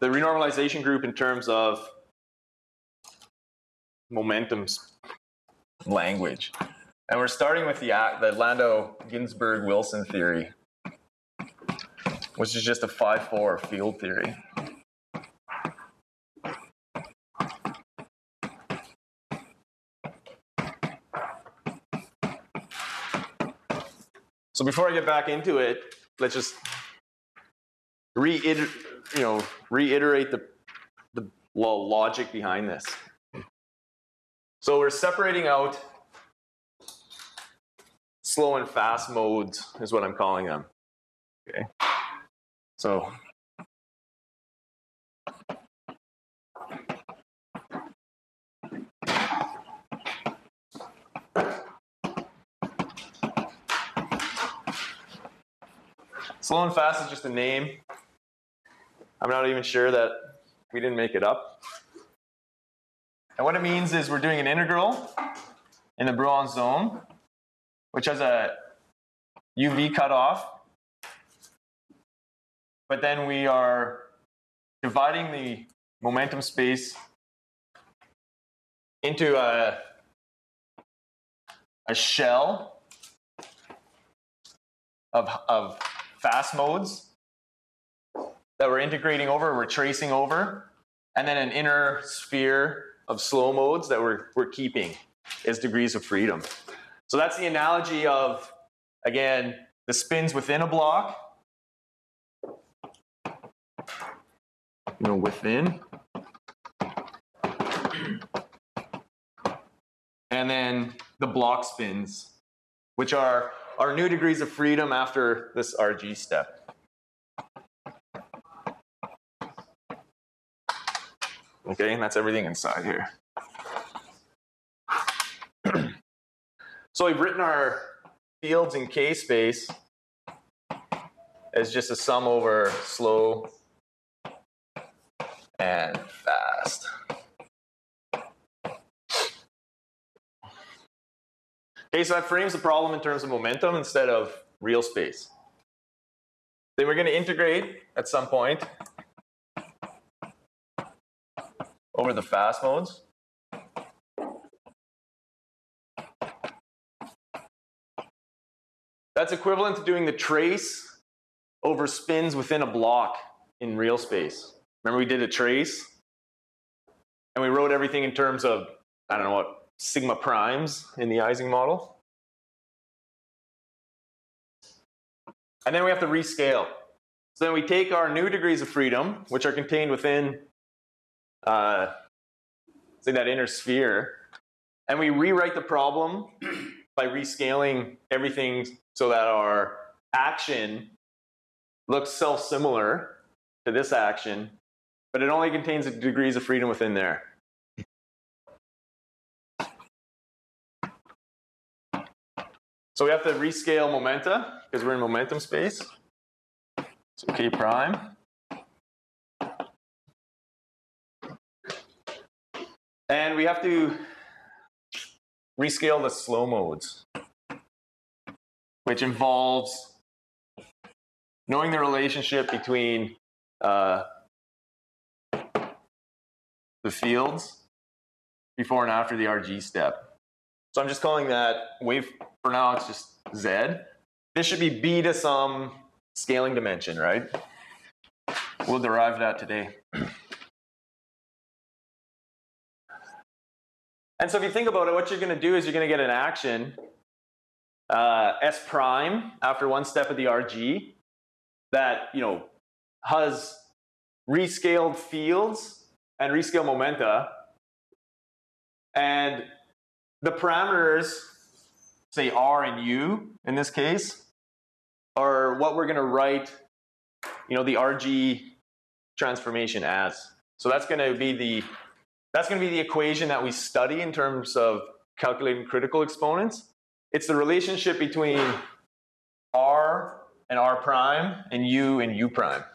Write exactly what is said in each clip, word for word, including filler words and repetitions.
the renormalization group in terms of momentum's language. And we're starting with the, the Landau-Ginzburg-Wilson theory, which is just a five four field theory. So before I get back into it, let's just reiter you know, reiterate the, the logic behind this. So we're separating out slow and fast modes is what I'm calling them. Okay. So slow and fast is just a name. I'm not even sure that we didn't make it up. And what it means is we're doing an integral in the Brouillon zone, which has a U V cutoff. But then we are dividing the momentum space into a, a shell of, of fast modes that we're integrating over, we're tracing over, and then an inner sphere of slow modes that we're, we're keeping as degrees of freedom. So that's the analogy of, again, the spins within a block, you know, within, and then the block spins, which are our new degrees of freedom after this R G step. Okay, and that's everything inside here. So we've written our fields in K space as just a sum over slow and fast. Okay, so that frames the problem in terms of momentum instead of real space. Then we're going to integrate at some point over the fast modes. That's equivalent to doing the trace over spins within a block in real space. Remember we did a trace? And we wrote everything in terms of, I don't know what, sigma primes in the Ising model. And then we have to rescale. So then we take our new degrees of freedom, which are contained within Uh, say that inner sphere, and we rewrite the problem by rescaling everything so that our action looks self-similar to this action, but it only contains the degrees of freedom within there. So we have to rescale momenta because we're in momentum space. So K prime. And we have to rescale the slow modes, which involves knowing the relationship between uh, the fields before and after the R G step. So I'm just calling that wave, for now it's just Z. This should be B to some scaling dimension, right? We'll derive that today. And so if you think about it, what you're going to do is you're going to get an action, uh, S prime, after one step of the R G, that, you know, has rescaled fields and rescaled momenta. And the parameters, say R and U in this case, are what we're going to write, you know, the R G transformation as. So that's going to be the That's going to be the equation that we study in terms of calculating critical exponents. It's the relationship between R and R prime and U and U prime.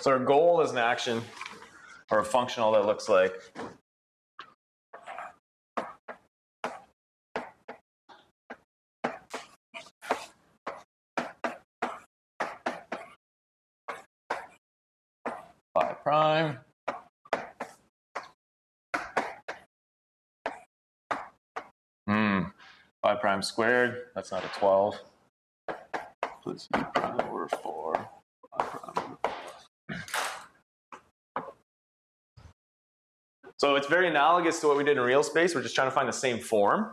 So our goal is an action or a functional that looks like phi prime hmm phi prime squared, that's not a twelve, plus u prime over four phi prime. So it's very analogous to what we did in real space. We're just trying to find the same form.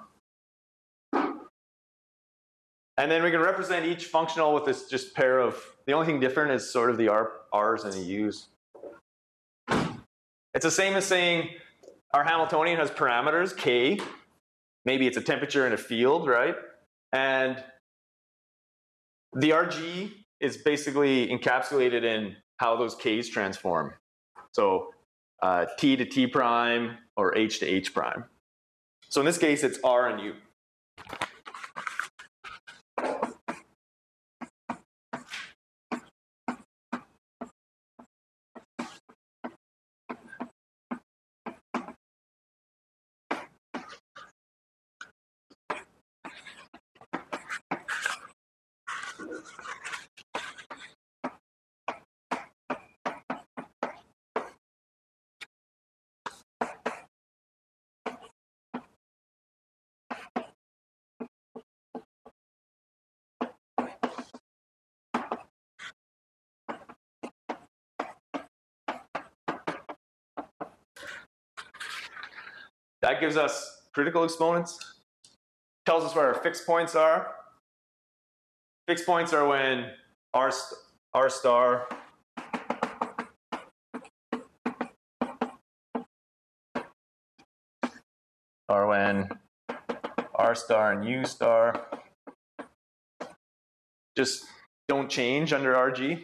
And then we can represent each functional with this just pair of, the only thing different is sort of the R, R's and the U's. It's the same as saying our Hamiltonian has parameters, K. Maybe it's a temperature in a field, right? And the R G is basically encapsulated in how those K's transform. So uh, T to T prime or H to H prime. So in this case, it's R and U. That gives us critical exponents, tells us where our fixed points are. Fixed points are when R, st R star are when R star and U star just don't change under R G.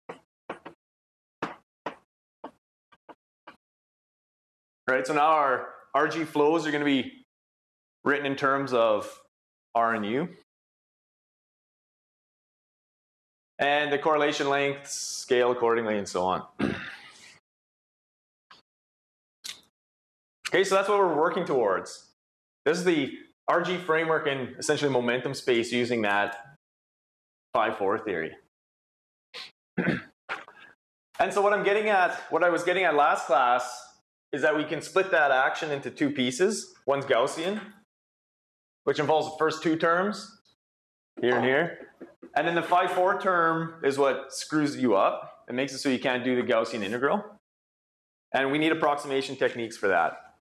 Right, so now our R G flows are going to be written in terms of R and U. And the correlation lengths scale accordingly and so on. Okay, so that's what we're working towards. This is the R G framework in essentially momentum space using that phi four theory. And so what I'm getting at, what I was getting at last class, is that we can split that action into two pieces. One's Gaussian, which involves the first two terms, here and here. And then the phi four term is what screws you up. It makes it so you can't do the Gaussian integral. And we need approximation techniques for that.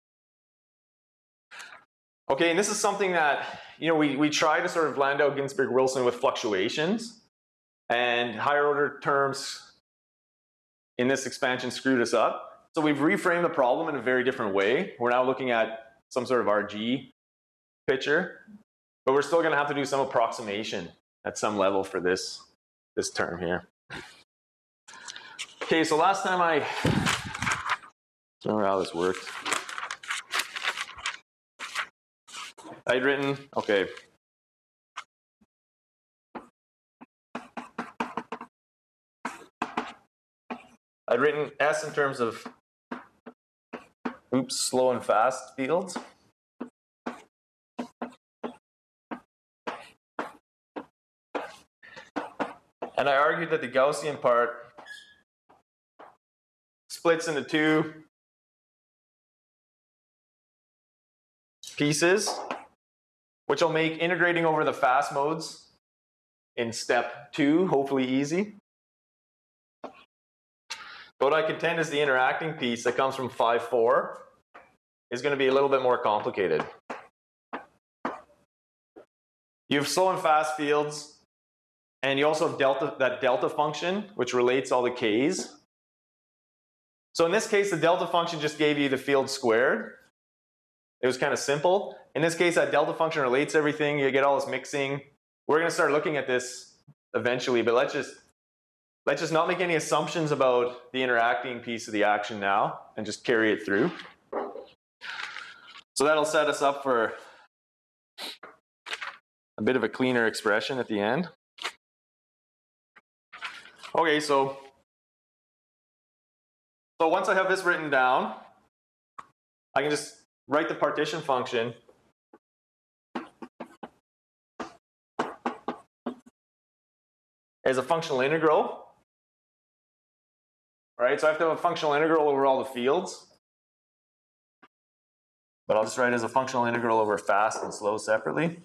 Okay, and this is something that, you know, we, we try to sort of Landau, Ginzburg, Wilson with fluctuations. And higher order terms in this expansion screwed us up. So we've reframed the problem in a very different way. We're now looking at some sort of R G picture, but we're still going to have to do some approximation at some level for this, this term here. Okay, so last time I, I don't remember how this worked. I'd written, okay. I'd written S in terms of, oops, slow and fast fields. And I argued that the Gaussian part splits into two pieces, which will make integrating over the fast modes in step two hopefully easy. But what I contend is the interacting piece that comes from phi four is going to be a little bit more complicated. You have slow and fast fields, and you also have delta, that delta function, which relates all the k's. So in this case, the delta function just gave you the field squared. It was kind of simple. In this case, that delta function relates everything. You get all this mixing. We're going to start looking at this eventually, but let's just Let's just not make any assumptions about the interacting piece of the action now and just carry it through. So that'll set us up for a bit of a cleaner expression at the end. Okay, so So once I have this written down, I can just write the partition function as a functional integral. Right, so I have to have a functional integral over all the fields. But I'll just write it as a functional integral over fast and slow separately.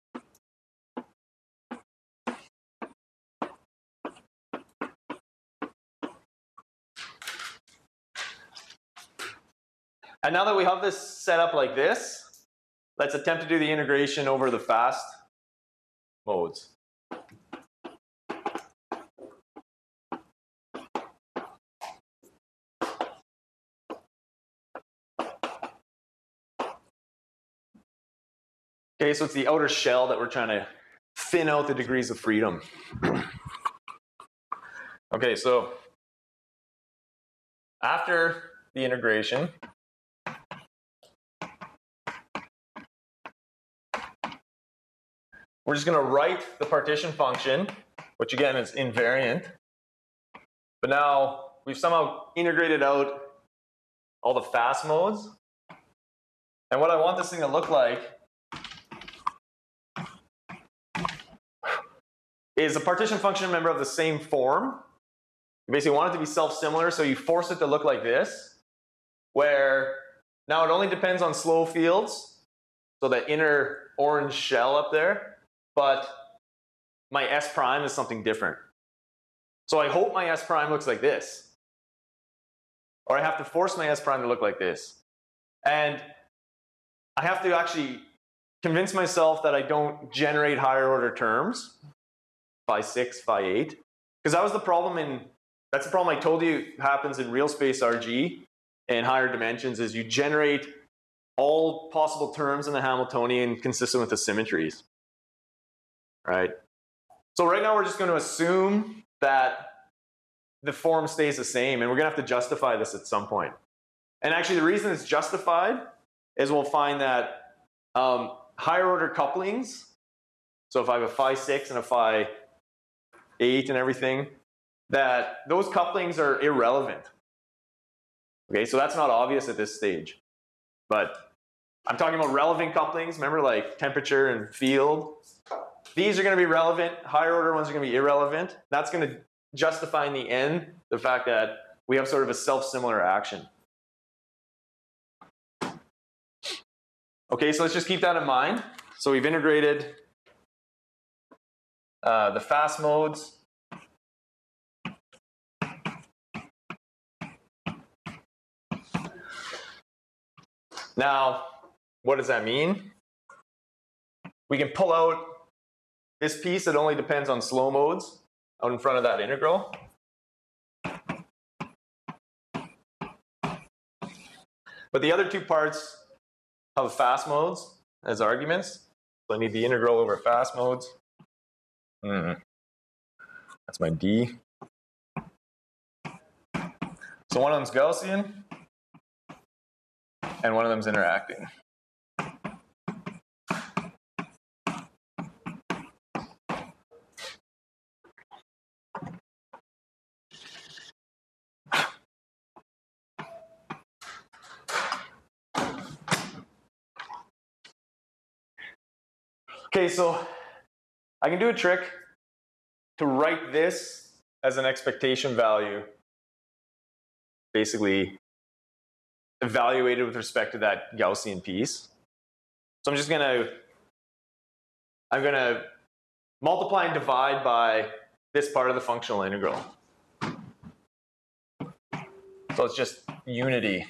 And now that we have this set up like this, let's attempt to do the integration over the fast modes. Okay, so it's the outer shell that we're trying to thin out the degrees of freedom. Okay, so after the integration, we're just going to write the partition function, which again is invariant. But now we've somehow integrated out all the fast modes. And what I want this thing to look like is a partition function member of the same form. You basically want it to be self-similar, so you force it to look like this, where now it only depends on slow fields, so the inner orange shell up there, but my S prime is something different. So I hope my S prime looks like this, or I have to force my S prime to look like this. And I have to actually convince myself that I don't generate higher order terms. phi six, phi eight, because that was the problem in, that's the problem I told you happens in real space R G and higher dimensions, is you generate all possible terms in the Hamiltonian consistent with the symmetries, right? So right now we're just going to assume that the form stays the same, and we're going to have to justify this at some point. And actually the reason it's justified is we'll find that um, higher order couplings, so if I have a phi six and a phi eight and everything, that those couplings are irrelevant. Okay, so that's not obvious at this stage. But I'm talking about relevant couplings, remember, like temperature and field. These are going to be relevant, higher order ones are going to be irrelevant. That's going to justify in the end the fact that we have sort of a self-similar action. Okay, so let's just keep that in mind. So we've integrated uh, the fast modes. Now, what does that mean? We can pull out this piece that only depends on slow modes out in front of that integral. But the other two parts have fast modes as arguments. So I need the integral over fast modes. Mm. That's my D. So one of them's Gaussian, and one of them's interacting. Okay, so I can do a trick to write this as an expectation value, basically evaluated with respect to that Gaussian piece. So I'm just gonna, I'm gonna multiply and divide by this part of the functional integral. So it's just unity.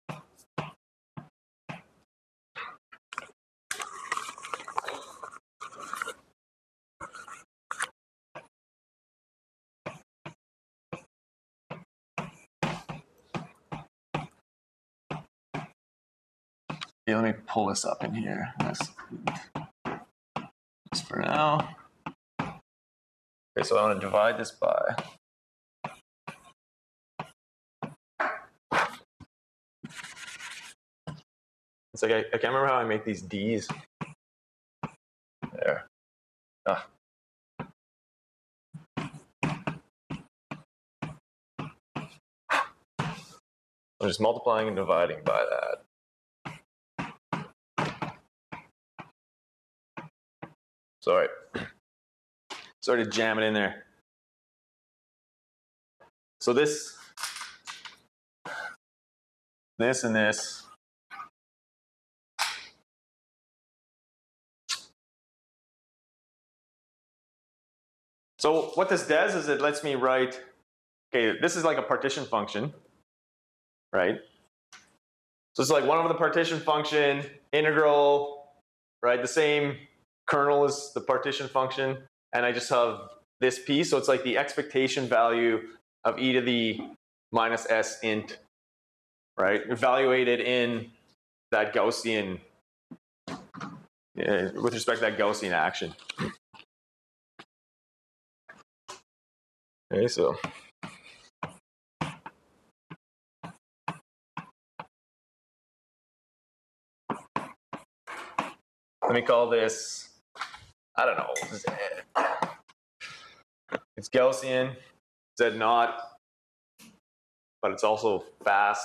Okay, let me pull this up in here. That's just for now. Okay, so I want to divide this by. It's like I, I can't remember how I make these D's. There. Ah. I'm just multiplying and dividing by that. Sorry. Sorry to jam it in there. So this, this and this. So what this does is it lets me write, okay, this is like a partition function, right? So it's like one over the partition function, integral, right? The same kernel as the partition function, and I just have this piece, so it's like the expectation value of e to the minus s int, right? Evaluated in that Gaussian, uh, with respect to that Gaussian action. Okay, so let me call this, I don't know, Z. It's Gaussian, Z naught, but it's also fast.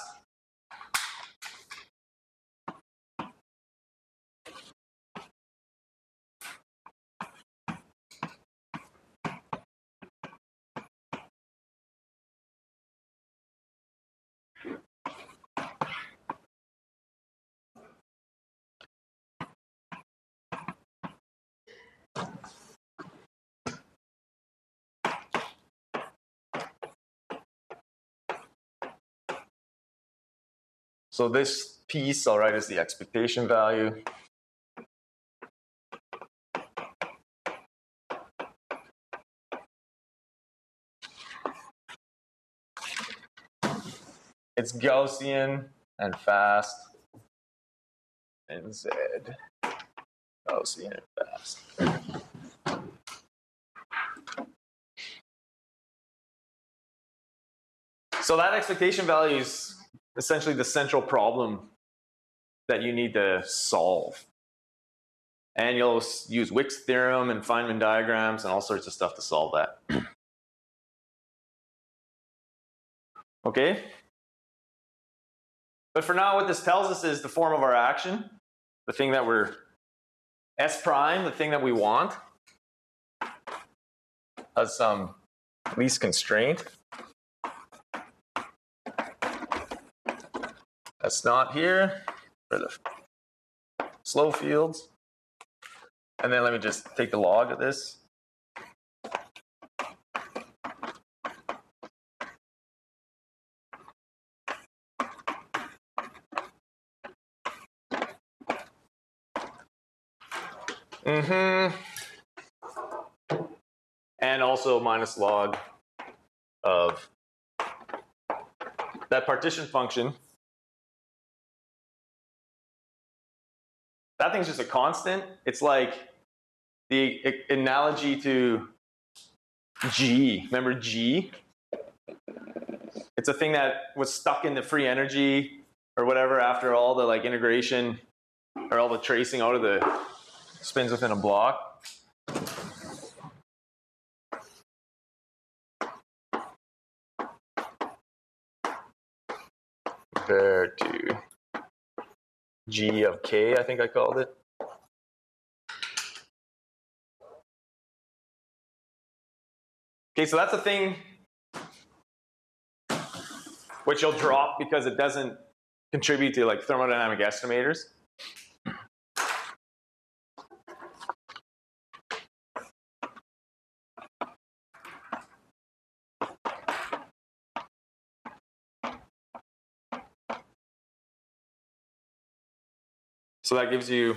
So this piece, I'll write as the expectation value. It's Gaussian and fast, and Z, Gaussian and fast. So that expectation value is essentially the central problem that you need to solve. And you'll use Wick's theorem and Feynman diagrams and all sorts of stuff to solve that. Okay? But for now, what this tells us is the form of our action, the thing that we're, S prime, the thing that we want, has some least constraint. That's not here for the slow fields. And then let me just take the log of this. Mm-hmm. And also minus log of that partition function. That thing's just a constant. It's like the analogy to G. Remember G? It's a thing that was stuck in the free energy or whatever after all the like integration or all the tracing out of the spins within a block. Compared to G of K, I think I called it. Okay, so that's a thing which you'll drop because it doesn't contribute to like thermodynamic estimators. So that gives you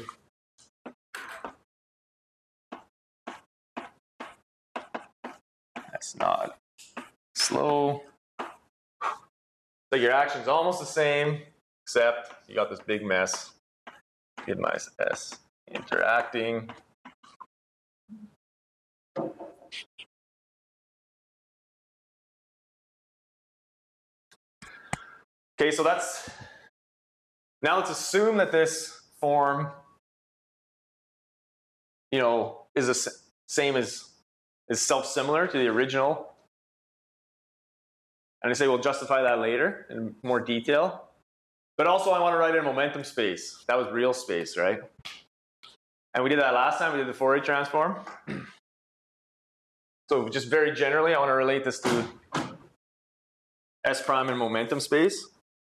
that's not slow. So your action's almost the same, except you got this big mess. Get my S interacting. Okay, so that's, now let's assume that this form, you know, is the same as, is self-similar to the original And I say we'll justify that later in more detail. But also I want to write it in momentum space. That was real space, right? And we did that last time. We did the Fourier transform. So just very generally, I want to relate this to S prime in momentum space.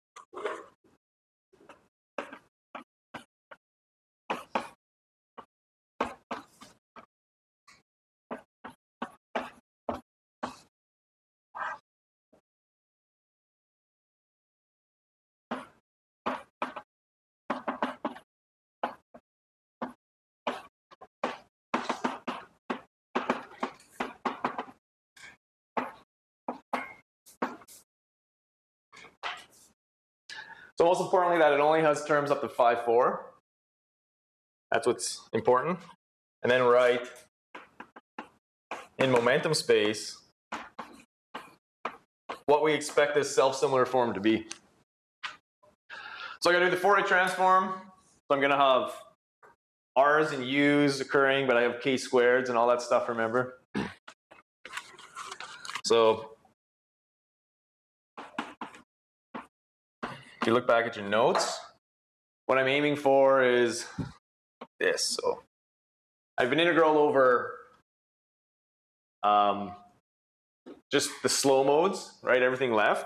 So most importantly, that it only has terms up to phi four. That's what's important. And then write in momentum space what we expect this self-similar form to be. So I'm going to do the Fourier transform. So I'm going to have r's and u's occurring, but I have k squareds and all that stuff, remember? So if you look back at your notes, what I'm aiming for is this. So I have an integral over um, just the slow modes, right? Everything left.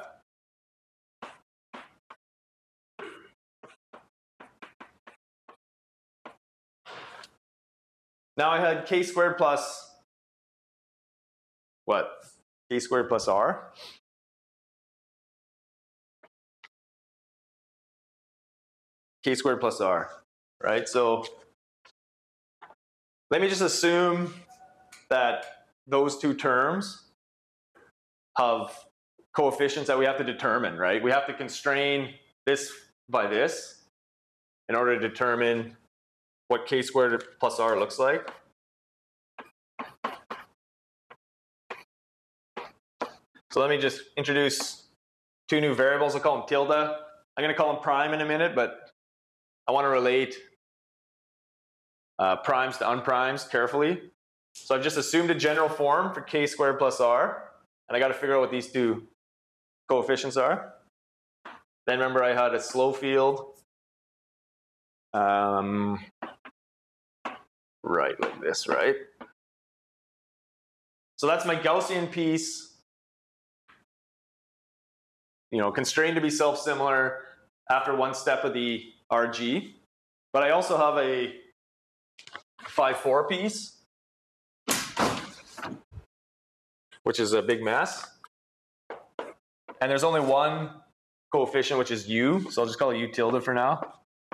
Now I had k squared plus what? K squared plus r. K squared plus r, right? So let me just assume that those two terms have coefficients that we have to determine, right? We have to constrain this by this in order to determine what k squared plus r looks like. So let me just introduce two new variables. I'll call them tilde. I'm going to call them prime in a minute, but I want to relate uh, primes to unprimes carefully. So I've just assumed a general form for k squared plus r, and I got to figure out what these two coefficients are. Then remember I had a slow field, um, right, like this, right? So that's my Gaussian piece, you know, constrained to be self-similar after one step of the R G. But I also have a phi four piece, which is a big mess. And there's only one coefficient, which is u, so I'll just call it u tilde for now.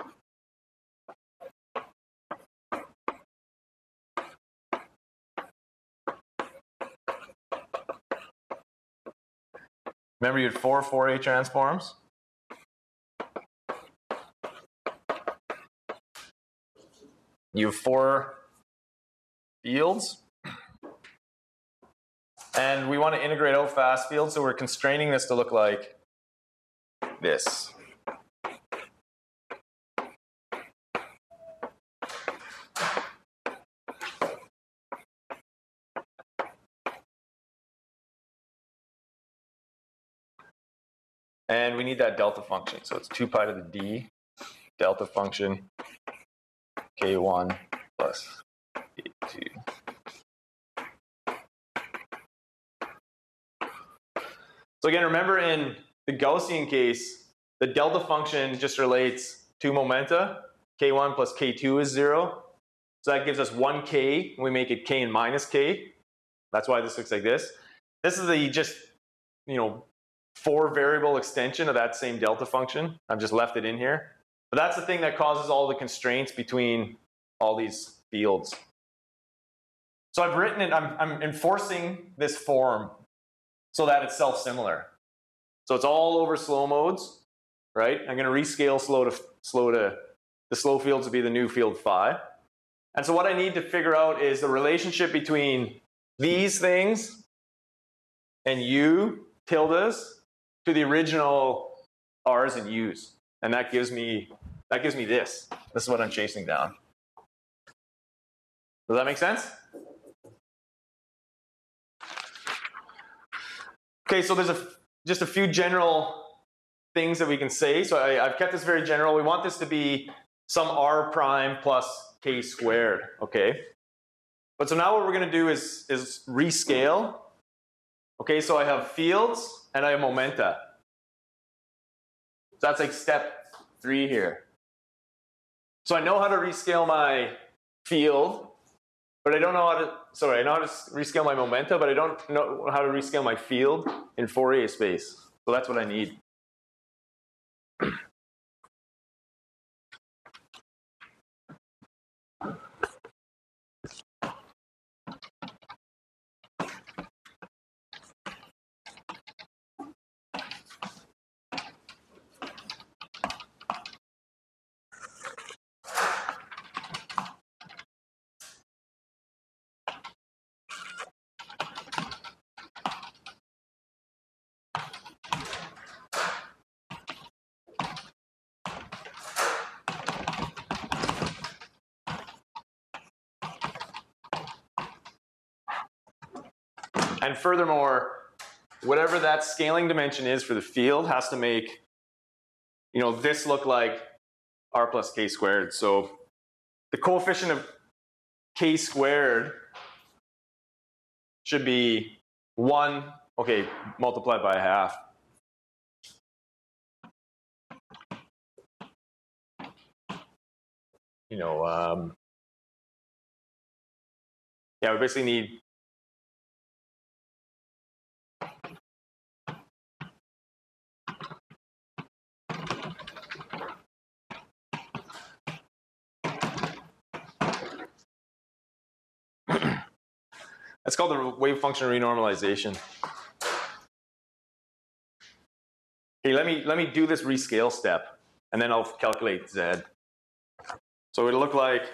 Remember you had four Fourier transforms. You have four fields. And we want to integrate out fast fields, so we're constraining this to look like this. And we need that delta function. So it's two pi to the d delta function k one plus k two. So again, remember in the Gaussian case, the delta function just relates two momenta. k one plus k two is zero. So that gives us one k, and we make it k and minus k. That's why this looks like this. This is the just, you know, four variable extension of that same delta function. I've just left it in here. But that's the thing that causes all the constraints between all these fields. So I've written it, I'm, I'm enforcing this form so that it's self-similar. So it's all over slow modes, right? I'm going to rescale slow to slow to the slow fields to be the new field phi. And so what I need to figure out is the relationship between these things and u tildes to the original r's and u's, and that gives me that gives me this. This is what I'm chasing down. Does that make sense? Okay, so there's a just a few general things that we can say. So I, I've kept this very general. We want this to be some r prime plus k squared, okay? But so now what we're going to do is, is rescale. Okay, so I have fields and I have momenta. So that's like step three here. So I know how to rescale my field, but I don't know how to, sorry, I know how to rescale my momenta, but I don't know how to rescale my field in Fourier space. So that's what I need. And furthermore, whatever that scaling dimension is for the field has to make, you know, this look like r plus k squared. So the coefficient of k squared should be one, okay, multiplied by a half. You know, um, yeah, we basically need that's called the wave function renormalization. Okay, let me let me do this rescale step, and then I'll calculate z. So it'll look like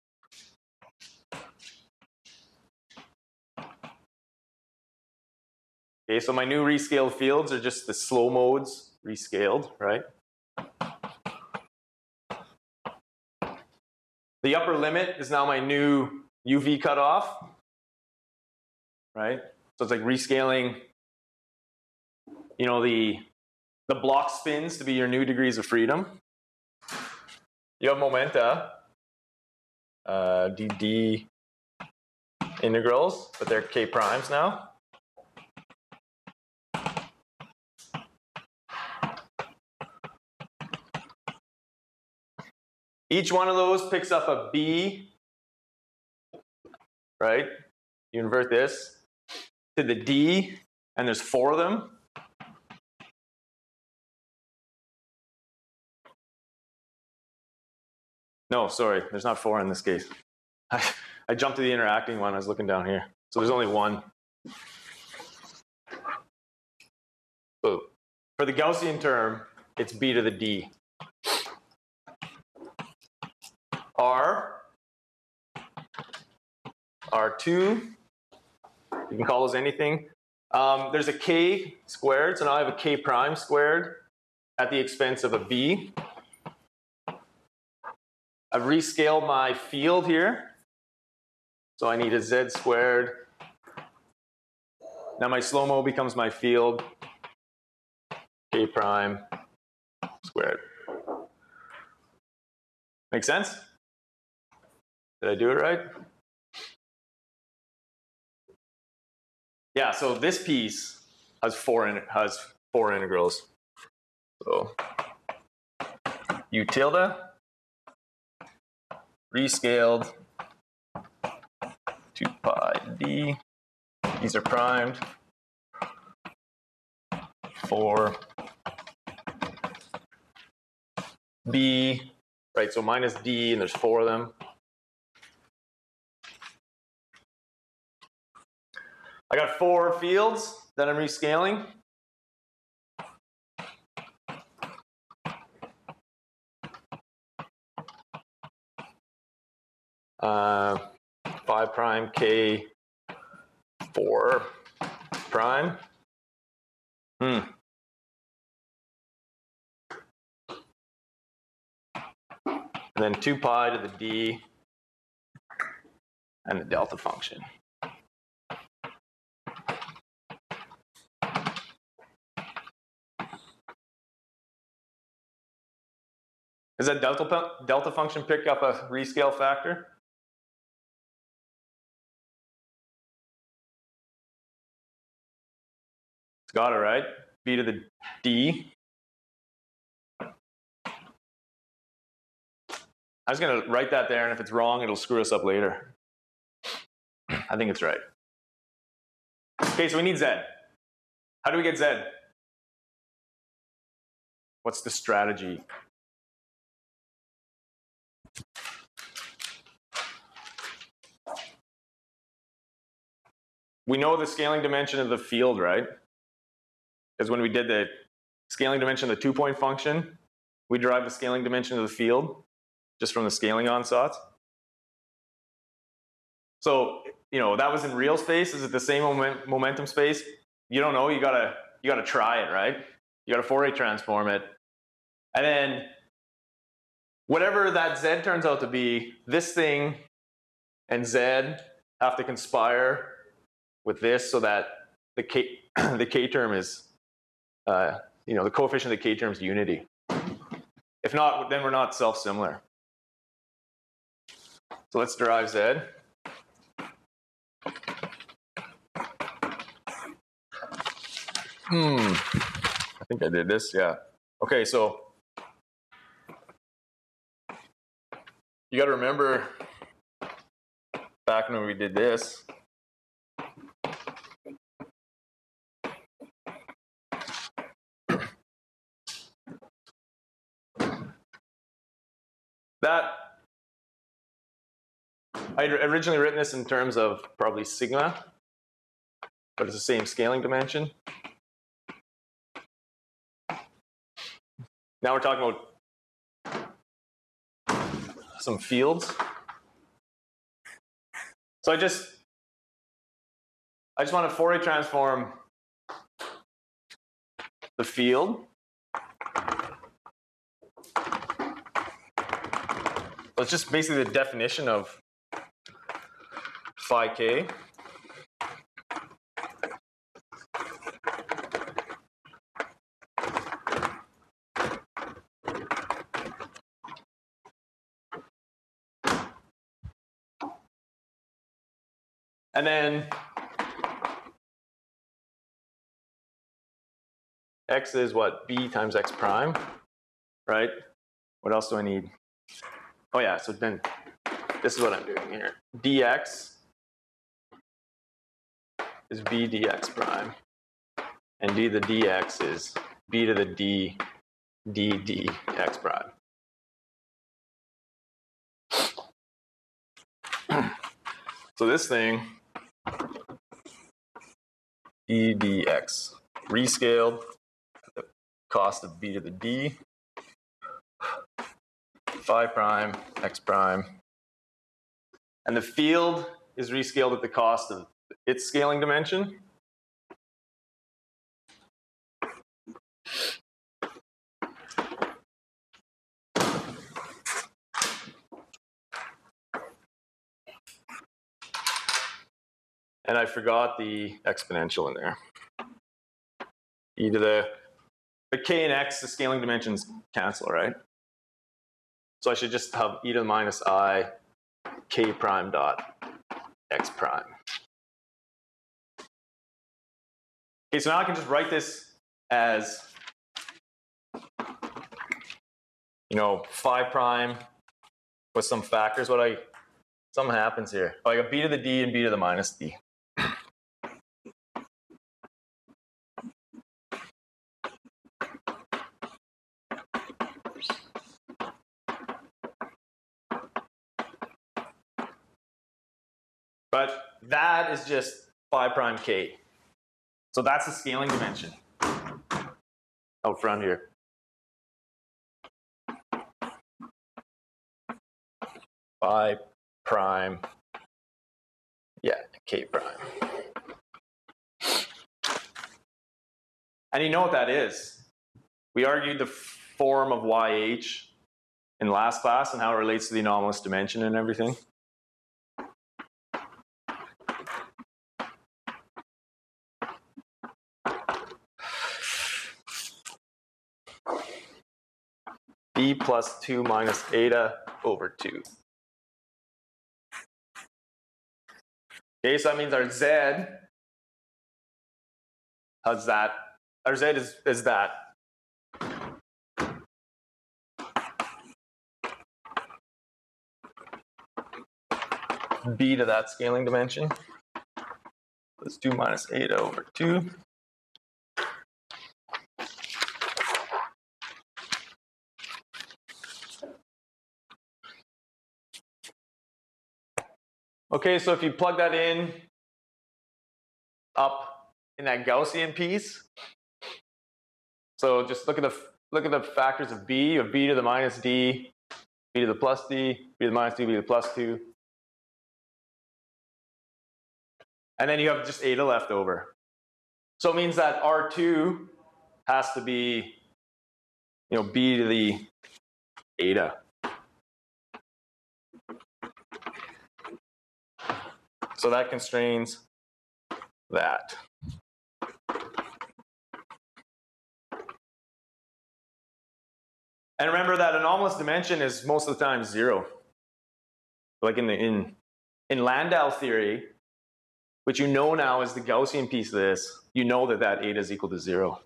okay. So my new rescaled fields are just the slow modes rescaled, right? The upper limit is now my new U V cutoff, right? So it's like rescaling, you know, the the block spins to be your new degrees of freedom. You have momenta, uh, d d integrals, but they're k primes now. Each one of those picks up a b, right? You invert this to the d, and there's four of them. No, sorry, there's not four in this case. I, I jumped to the interacting one. I was looking down here. So there's only one. So for the Gaussian term, it's b to the d. R, R two, you can call those anything. Um, there's a k squared, so now I have a k prime squared at the expense of a b. I've rescaled my field here. So I need a z squared. Now my slow-mo becomes my field, k prime squared. Make sense? Did I do it right? Yeah, so this piece has four, in, has four integrals. So u tilde, rescaled, two pi d, these are primed, four b, right, so minus d, and there's four of them. I got four fields that I'm rescaling. Uh, five prime k four prime. Hmm. And then two pi to the d and the delta function. Does that delta, delta function pick up a rescale factor? It's got it, right? B to the D. I'm just going to write that there, and if it's wrong, it'll screw us up later. I think it's right. Okay, so we need Z. How do we get Z? What's the strategy? We know the scaling dimension of the field, right? Because when we did the scaling dimension of the two-point function, we derived the scaling dimension of the field just from the scaling onsots. So, you know, that was in real space. Is it the same moment, momentum space? You don't know. You gotta you gotta try it, right? You gotta Fourier transform it, and then whatever that Z turns out to be, this thing and Z have to conspire with this so that the K the K term is, uh, you know, the coefficient of the K term is unity. If not, then we're not self-similar. So let's derive Z. Hmm. I think I did this, yeah. Okay, so you got to remember back when we did this. That I'd originally written this in terms of probably sigma, but it's the same scaling dimension. Now we're talking about some fields. So I just I just want to Fourier transform the field. So it's just basically the definition of phi k. And then x is what? B times x prime, right? What else do I need? Oh yeah, so then this is what I'm doing here. Dx is b dx prime, and d to the dx is b to the d d dx prime. So this thing, e dx, rescaled at the cost of b to the d, phi prime, x prime. And the field is rescaled at the cost of its scaling dimension. And I forgot the exponential in there. E to the, the k and x, the scaling dimensions cancel, right? So I should just have e to the minus I k prime dot x prime. Okay, so now I can just write this as, you know, phi prime with some factors. What I, something happens here. Oh, I got b to the d and b to the minus d. But that is just phi prime k. So that's the scaling dimension out front here. Phi prime, yeah, k prime. And you know what that is. We argued the form of Y H in last class and how it relates to the anomalous dimension and everything. b plus two minus eta over two. Okay, so that means our z, how's that? Our z is, is that. B to that scaling dimension. Let's do minus eta over two. Okay, so if you plug that in up in that Gaussian piece, so just look at the look at the factors of b. You have b to the minus d, b to the plus d, b to the minus d, b to the plus two. And then you have just eta left over. So it means that R two has to be, you know, b to the eta. So that constrains that. And remember that anomalous dimension is most of the time zero. Like in the in in Landau theory, which you know now is the Gaussian piece of this, you know that that eta is equal to zero.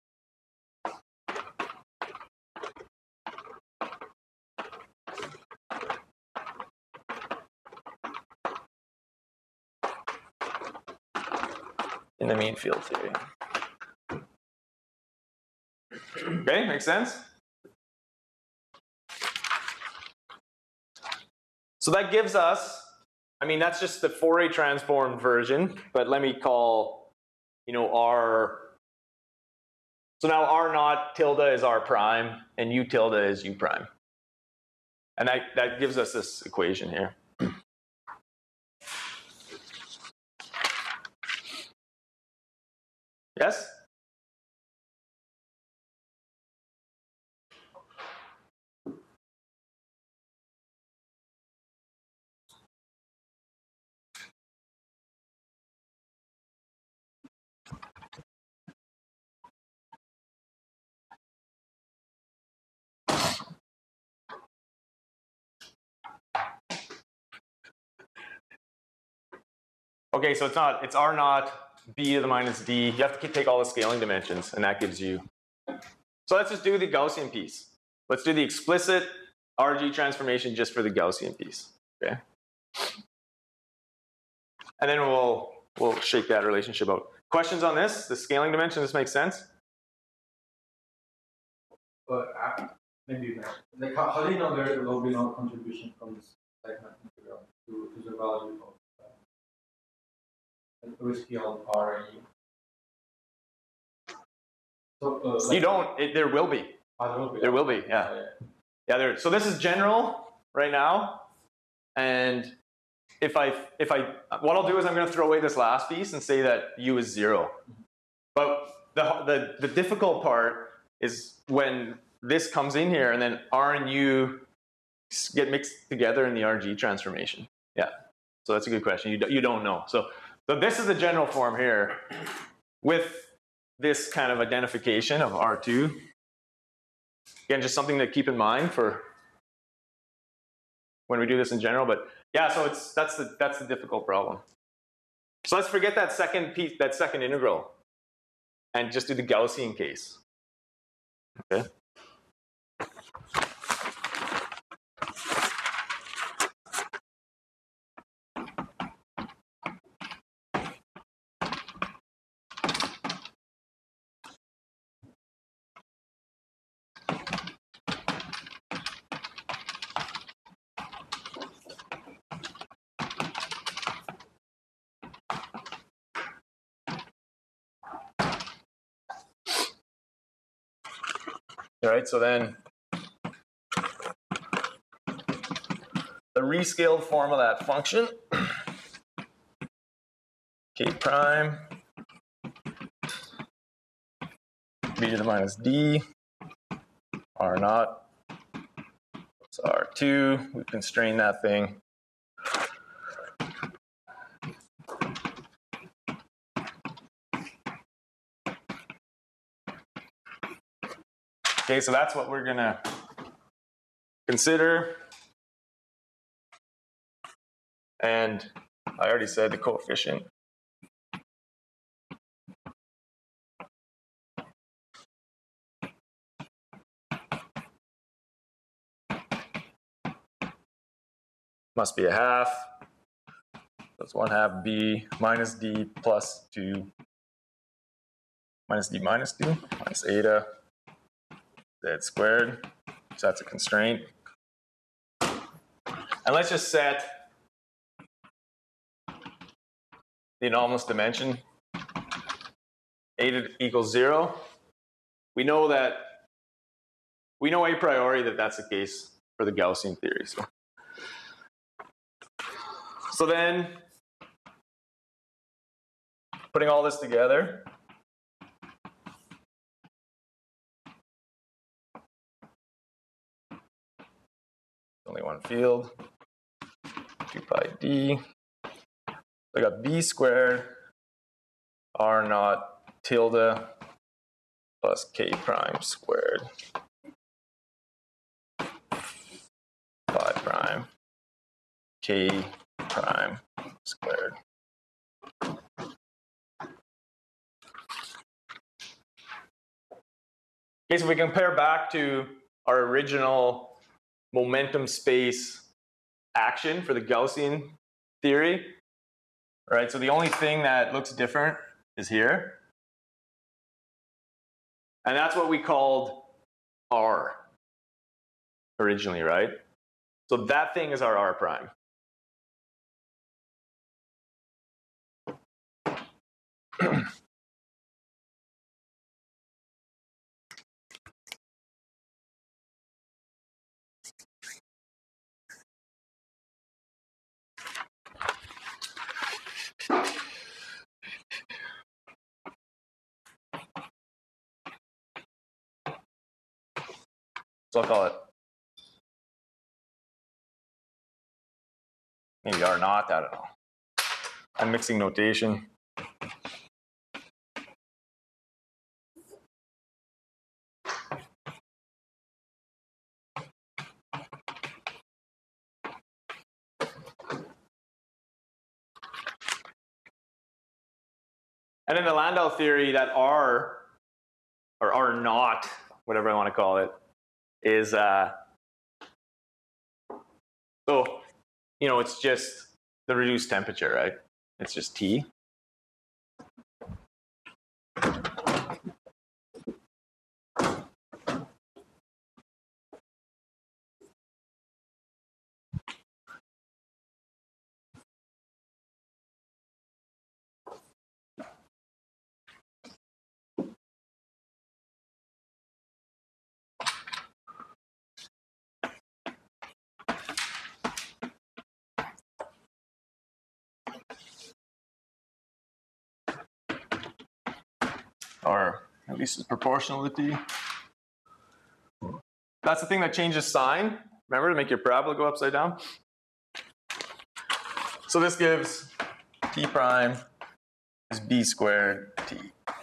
In the mean field theory. Okay, makes sense? So that gives us, I mean, that's just the Fourier transformed version, but let me call, you know, R, so now R naught tilde is R prime, and U tilde is U prime. And that, that gives us this equation here. Yes? Okay, so it's not, it's R naught, b to the minus d. You have to take all the scaling dimensions, and that gives you. So let's just do the Gaussian piece. Let's do the explicit R G transformation just for the Gaussian piece. Okay. And then we'll we'll shake that relationship out. Questions on this? The scaling dimension, this makes sense? But uh, maybe like how, how do you know there will be no contribution from this segment integral to, to the value of risky on R and U? So, uh, like, you don't. It, there will be. Oh, there will be. There will be. Yeah. Oh, yeah. Yeah. There. So this is general right now, and if I if I what I'll do is I'm going to throw away this last piece and say that U is zero. But the the the difficult part is when this comes in here and then R and U get mixed together in the R G transformation. Yeah. So that's a good question. You you don't know. So. So this is the general form here with this kind of identification of R two. Again, just something to keep in mind for when we do this in general. But yeah, so it's that's the that's the difficult problem. So let's forget that second piece, that second integral, and just do the Gaussian case. Okay. All right, so then the rescaled form of that function, k prime, b to the minus d, r naught, it's R two, we constrain that thing. Okay, so that's what we're gonna consider, and I already said the coefficient. Must be a half. That's one half b minus d plus two minus d minus two minus eta z squared. So that's a constraint. And let's just set the anomalous dimension eta equals zero. We know that we know a priori that that's the case for the Gaussian theory. So, so then, putting all this together, only one field, two pi d. I got b squared r naught tilde plus k prime squared phi prime k prime squared. Okay, so we compare back to our original momentum space action for the Gaussian theory. All right, so the only thing that looks different is here. And that's what we called R originally, right? So that thing is our R prime. So I'll call it maybe R naught, I don't know. I'm mixing notation. And in the Landau theory, that R, or R naught, whatever I want to call it, is, uh, so, you know, it's just the reduced temperature, right? It's just T. Or at least it's proportional to T. That's the thing that changes sign. Remember, to make your parabola go upside down? So this gives T prime is B squared T.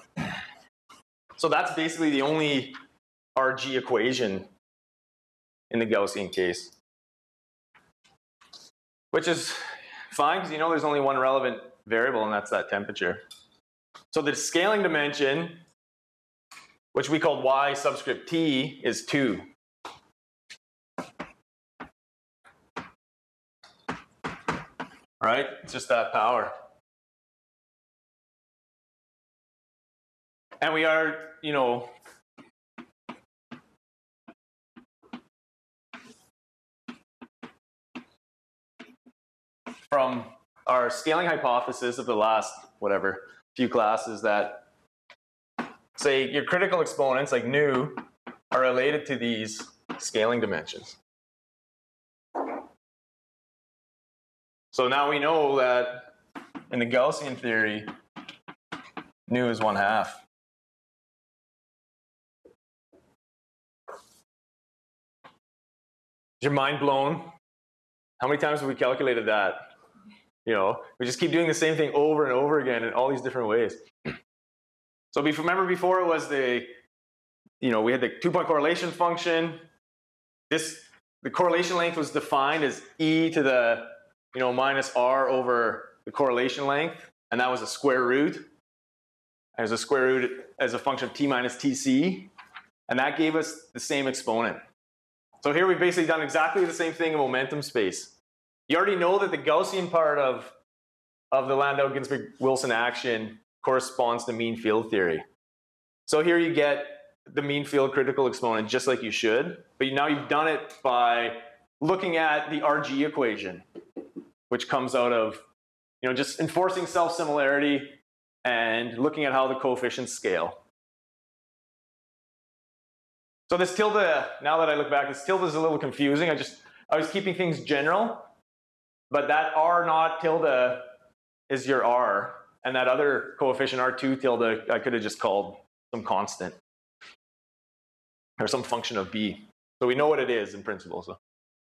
So that's basically the only R G equation in the Gaussian case. Which is fine, because you know there's only one relevant variable, and that's that temperature. So the scaling dimension, which we called y subscript t, is two. Right? It's just that power. And we are, you know, from our scaling hypothesis of the last, whatever, few classes, that say your critical exponents, like nu, are related to these scaling dimensions. So now we know that in the Gaussian theory, nu is one half. Is your mind blown? How many times have we calculated that? You know, we just keep doing the same thing over and over again in all these different ways. So before, remember before it was the, you know, we had the two-point correlation function. This the correlation length was defined as e to the, you know, minus r over the correlation length, and that was a square root. As a square root as a function of t minus tc, and that gave us the same exponent. So here we've basically done exactly the same thing in momentum space. You already know that the Gaussian part of, of the Landau-Ginzburg-Wilson action corresponds to mean field theory. So here you get the mean field critical exponent just like you should, but now you've done it by looking at the R G equation, which comes out of, you know, just enforcing self-similarity and looking at how the coefficients scale. So this tilde, now that I look back, this tilde is a little confusing. I just, I was keeping things general, but that R naught tilde is your R, and that other coefficient R two tilde, I could have just called some constant or some function of B. So we know what it is in principle. So,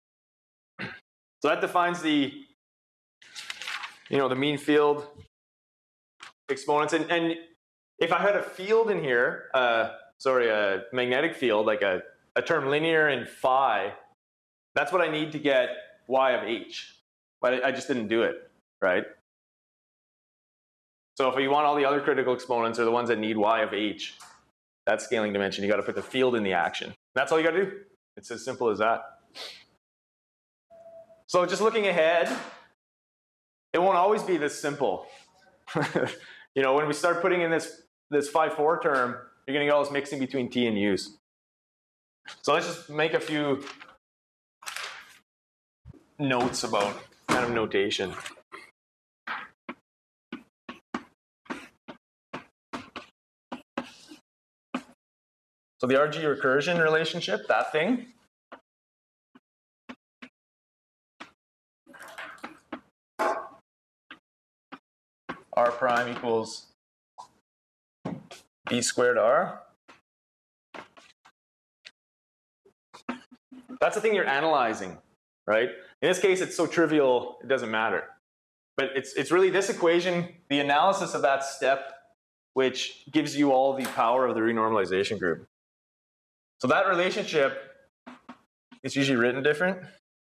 so that defines the, you know, the mean field exponents. And, and if I had a field in here, uh, sorry, a magnetic field, like a, a term linear in phi, that's what I need to get y of h. But I, I just didn't do it, right? So if you want all the other critical exponents are the ones that need y of h, that scaling dimension, you got to put the field in the action. That's all you got to do. It's as simple as that. So just looking ahead, it won't always be this simple. You know, when we start putting in this, this phi four term, you're going to get all this mixing between t and u's. So let's just make a few notes about kind of notation. So the R G recursion relationship, that thing, R prime equals B squared R. That's the thing you're analyzing, right? In this case, it's so trivial, it doesn't matter. But it's, it's really this equation, the analysis of that step, which gives you all the power of the renormalization group. So that relationship is usually written different.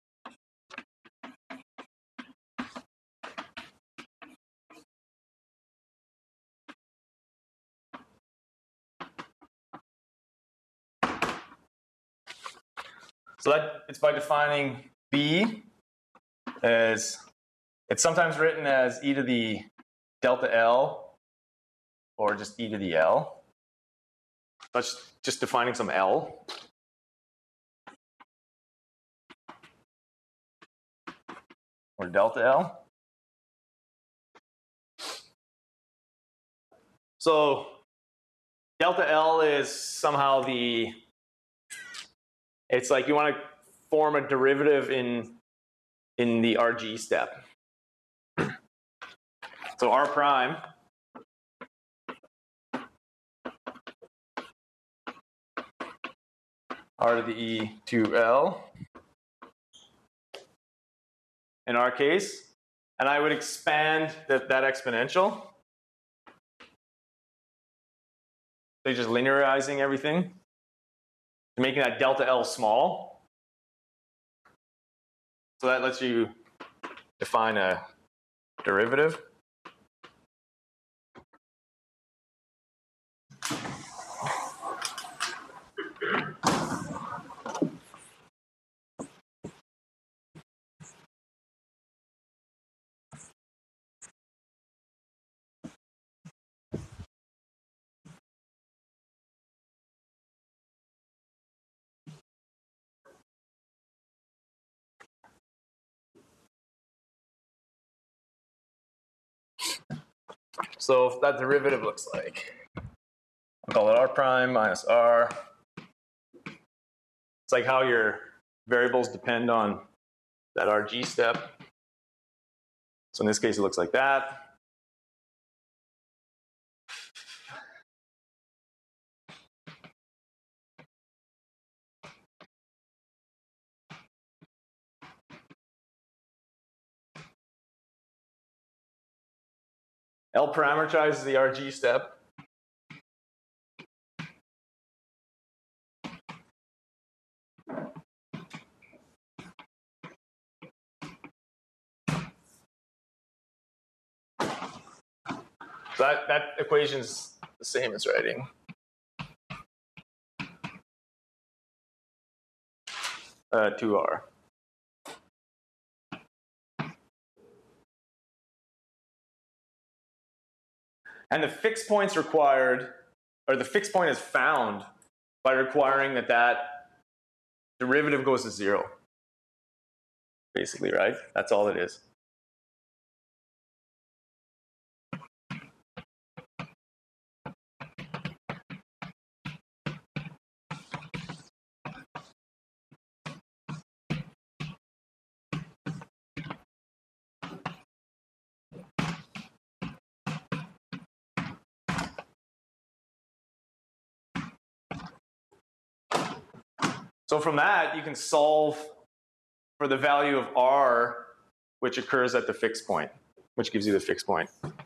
So that it's by defining B as, it's sometimes written as e to the delta L or just e to the L. That's just defining some L. Or delta L. So delta L is somehow the, it's like you want to form a derivative in, in the R G step. So R prime R to the E to L in our case, and I would expand that, that exponential. So just linearizing everything, making that delta L small. So that lets you define a derivative. So that derivative looks like, I'll call it R prime minus R. It's like how your variables depend on that R G step. So in this case, it looks like that. L parameterizes the R G step. that, that equation's the same as writing uh, two r. And the fixed point's required, or the fixed point is found by requiring that that derivative goes to zero. Basically, right? That's all it is. So from that, you can solve for the value of r, which occurs at the fixed point, which gives you the fixed point.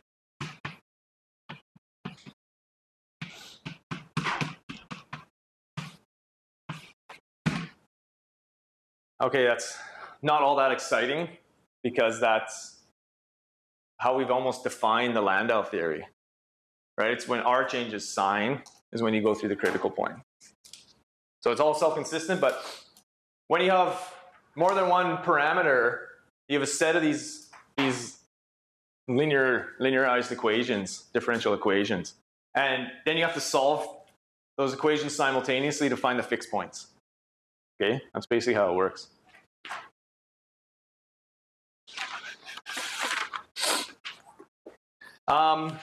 Okay, that's not all that exciting because that's how we've almost defined the Landau theory, right? It's when r changes sign is when you go through the critical point. So it's all self-consistent, but when you have more than one parameter, you have a set of these, these linear, linearized equations, differential equations. And then you have to solve those equations simultaneously to find the fixed points. Okay, that's basically how it works. Um,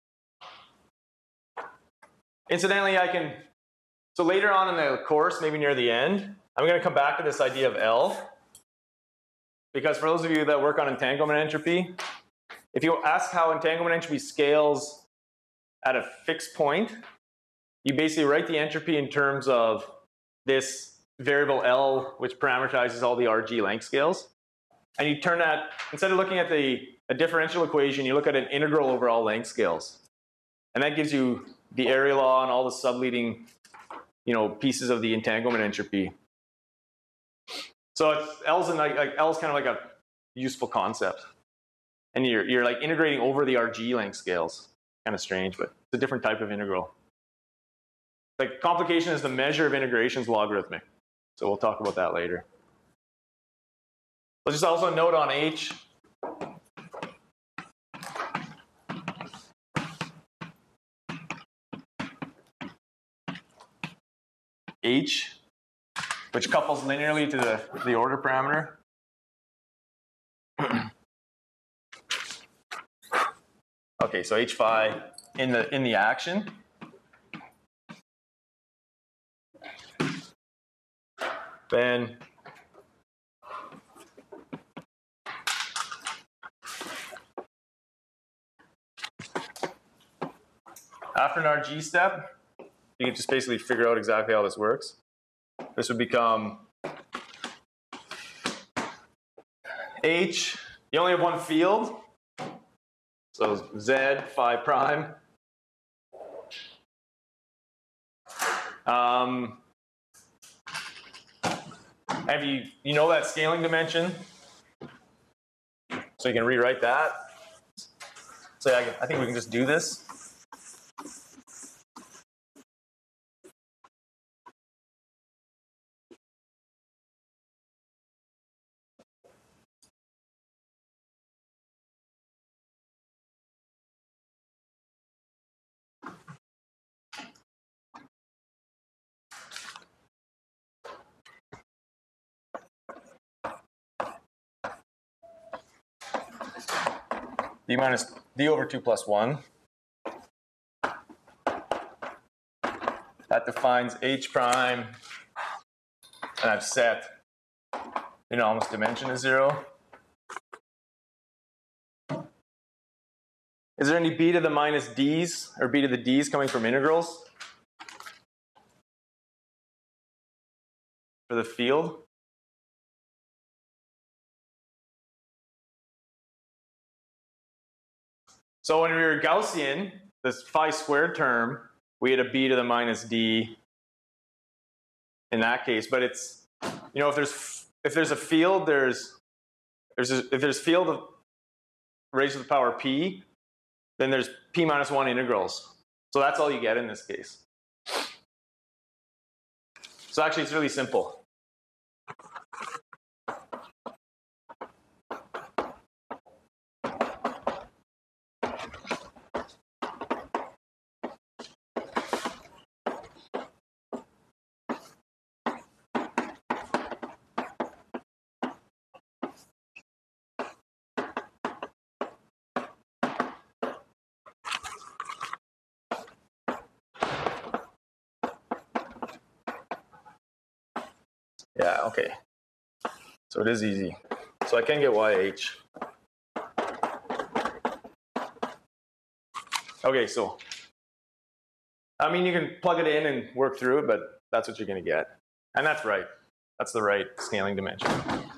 incidentally, I can, so later on in the course, maybe near the end, I'm going to come back to this idea of L. Because for those of you that work on entanglement entropy, if you ask how entanglement entropy scales at a fixed point, you basically write the entropy in terms of this variable L, which parameterizes all the R G length scales. And you turn that, instead of looking at the a differential equation, you look at an integral over all length scales. And that gives you the area law and all the subleading, you know, pieces of the entanglement entropy. So it's, L's in like, like L's kind of like a useful concept. And you're, you're like integrating over the R G length scales. Kind of strange, but it's a different type of integral. Like complication is the measure of integrations logarithmic. So we'll talk about that later. Let's just also note on H. H, which couples linearly to the, the order parameter. Okay, so H phi in the in the action. Then after an R G step, you can just basically figure out exactly how this works. This would become H, you only have one field, so Z phi prime. Um, have you, you know that scaling dimension? So you can rewrite that. So I, I think we can just do this. D minus D over two plus one. That defines H prime, and I've set the anomalous dimension to zero. Is there any b to the minus d's or b to the d's coming from integrals for the field? So when we were Gaussian, this phi squared term, we had a b to the minus d in that case. But it's, you know, if there's if there's a field, there's there's a, if there's field of raised to the power p, then there's p minus one integrals. So that's all you get in this case. So actually, it's really simple. Yeah, okay. So it is easy. So I can get Y H. Okay, so, I mean, you can plug it in and work through it, but that's what you're going to get. And that's right. That's the right scaling dimension.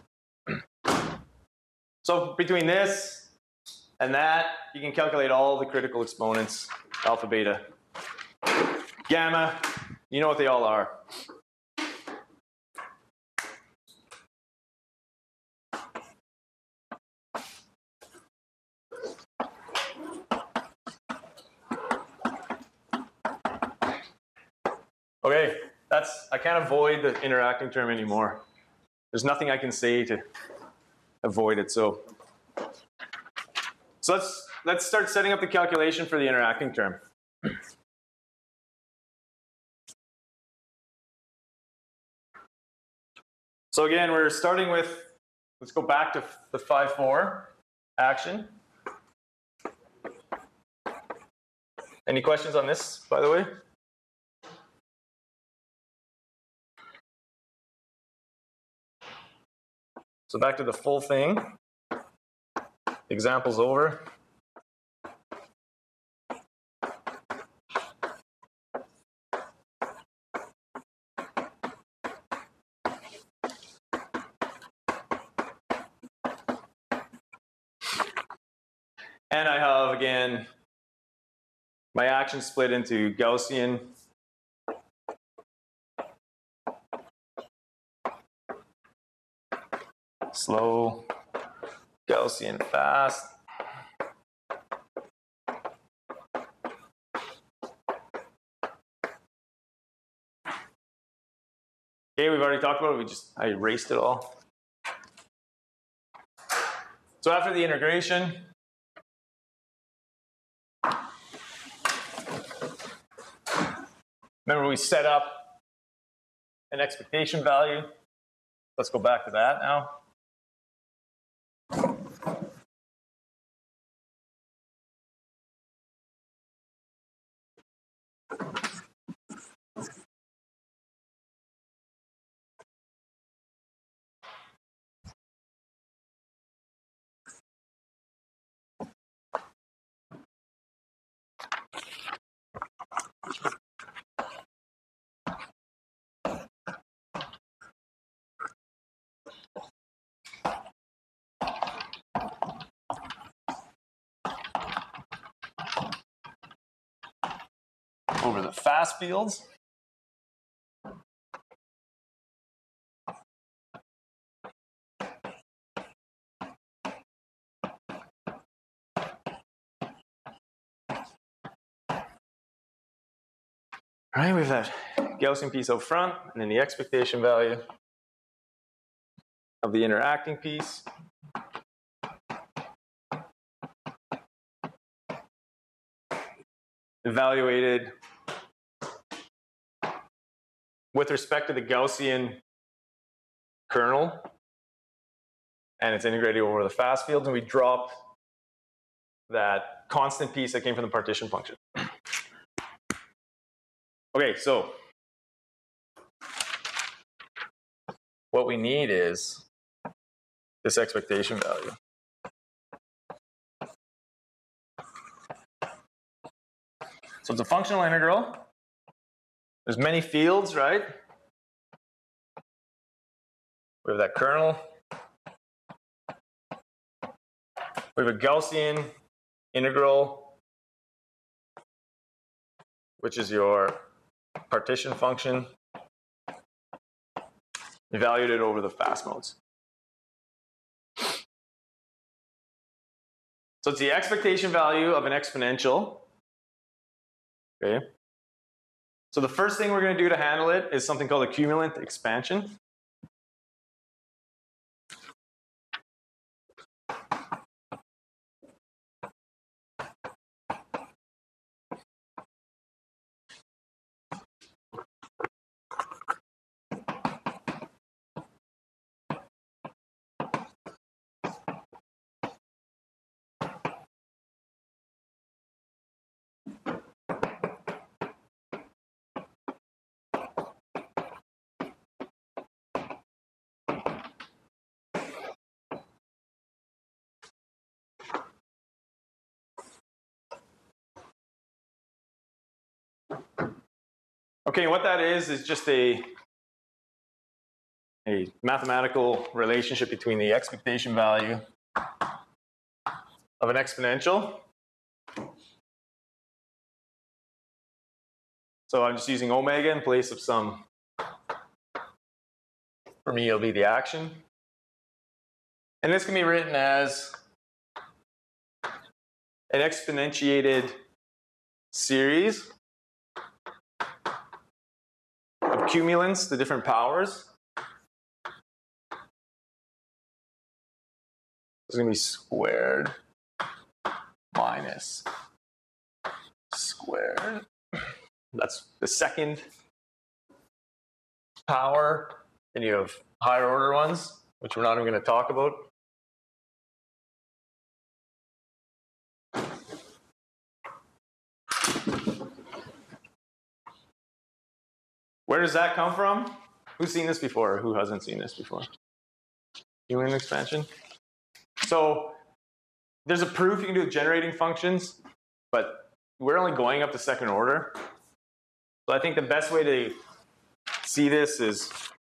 So between this and that, you can calculate all the critical exponents, alpha, beta, gamma. You know what they all are. Okay, that's, I can't avoid the interacting term anymore. There's nothing I can say to avoid it. So, so let's, let's start setting up the calculation for the interacting term. So again, we're starting with, let's go back to the five four action. Any questions on this, by the way? So back to the full thing. Examples over. And I have, again, my action split into Gaussian slow, Gaussian fast. Okay, we've already talked about it. We just, I erased it all. So after the integration, remember we set up an expectation value. Let's go back to that now. Over the fast fields. All right, we have that Gaussian piece out front, and then the expectation value of the interacting piece. Evaluated with respect to the Gaussian kernel, and it's integrated over the fast fields, and we drop that constant piece that came from the partition function. Okay, so what we need is this expectation value. So it's a functional integral. There's many fields, right? We have that kernel. We have a Gaussian integral, which is your partition function, evaluated over the fast modes. So it's the expectation value of an exponential. Okay. So the first thing we're going to do to handle it is something called a cumulant expansion. Okay, what that is is just a, a mathematical relationship between the expectation value of an exponential. So I'm just using omega in place of some, for me it'll be the action. And this can be written as an exponentiated series of cumulants, the different powers. It's going to be squared minus squared. That's the second power. Then you have higher order ones, which we're not even going to talk about. Where does that come from? Who's seen this before or who hasn't seen this before? Cumulant expansion. So there's a proof you can do with generating functions, but we're only going up to second order. So I think the best way to see this is